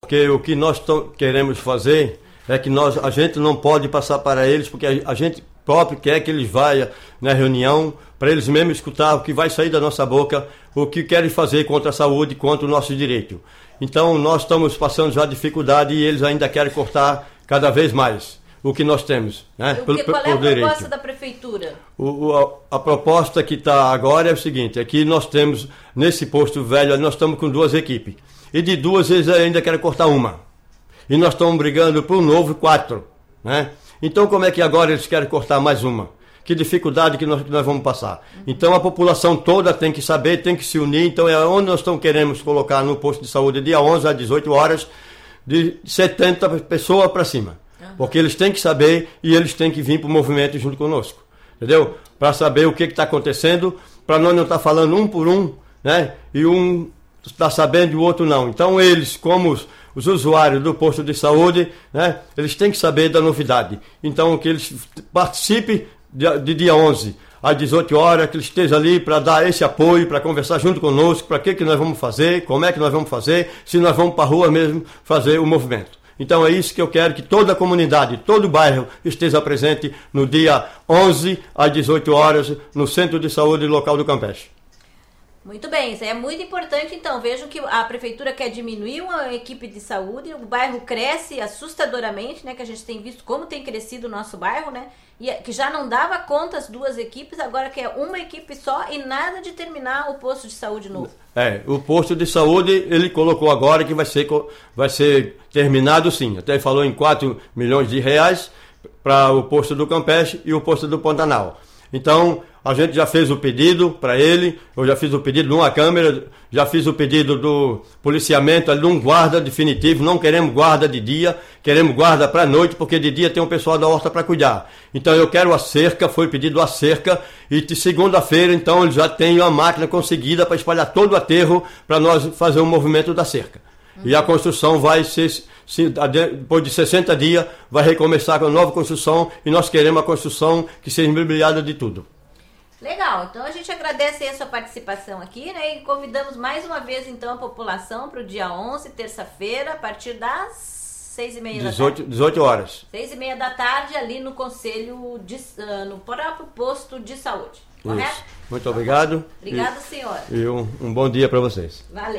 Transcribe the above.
porque o que nós queremos fazer é que a gente não pode passar para eles, porque a gente próprio quer que eles vão na reunião, para eles mesmos escutar o que vai sair da nossa boca, o que querem fazer contra a saúde, contra o nosso direito. Então, nós estamos passando já dificuldade e eles ainda querem cortar cada vez mais o que nós temos, né? Qual é a proposta da prefeitura? A proposta que está agora é o seguinte, é que nós temos, nesse posto velho, nós estamos com 2 equipes. E de 2 eles ainda querem cortar uma. E nós estamos brigando por um novo 4, né? Então, como é que agora eles querem cortar mais uma? Que dificuldade que nós vamos passar. Então, a população toda tem que saber, tem que se unir. Então, é onde nós queremos colocar no posto de saúde, dia 11 às 18 horas, de 70 pessoas para cima. Porque eles têm que saber e eles têm que vir para o movimento junto conosco. Entendeu? Para saber o que está acontecendo, para nós não estar falando um por um, né? E um está sabendo e o outro não. Então, eles, como os usuários do posto de saúde, né? Eles têm que saber da novidade. Então, que eles participem de dia 11 às 18 horas, que eles estejam ali para dar esse apoio, para conversar junto conosco, para que nós vamos fazer, como é que nós vamos fazer, se nós vamos para a rua mesmo fazer o movimento. Então é isso que eu quero, que toda a comunidade, todo o bairro esteja presente no dia 11 às 18 horas no Centro de Saúde Local do Campeche. Muito bem, isso é muito importante. Então, vejo que a prefeitura quer diminuir uma equipe de saúde, o bairro cresce assustadoramente, né? Que a gente tem visto como tem crescido o nosso bairro, né? E que já não dava conta as 2 equipes, agora quer uma equipe só e nada de terminar o posto de saúde novo. O posto de saúde, ele colocou agora que vai ser terminado sim. Até falou em 4 milhões de reais para o posto do Campeche e o posto do Pantanal. Então, a gente já fez o pedido para ele, eu já fiz o pedido de uma câmera, já fiz o pedido do policiamento ali de um guarda definitivo, não queremos guarda de dia, queremos guarda para noite, porque de dia tem um pessoal da horta para cuidar. Então eu quero a cerca, foi pedido a cerca, e de segunda-feira então ele já tem uma máquina conseguida para espalhar todo o aterro para nós fazer o movimento da cerca. E a construção vai ser, depois de 60 dias, vai recomeçar com a nova construção, e nós queremos a construção que seja imobiliada de tudo. Legal, então a gente agradece a sua participação aqui, né? E convidamos mais uma vez então a população para o dia 11, terça-feira, a partir das 6h30 da tarde. 18 horas. 6h30 da tarde, ali no Conselho, no próprio posto de saúde, correto? Isso. Muito obrigado. Obrigado, senhor. E um bom dia para vocês. Valeu.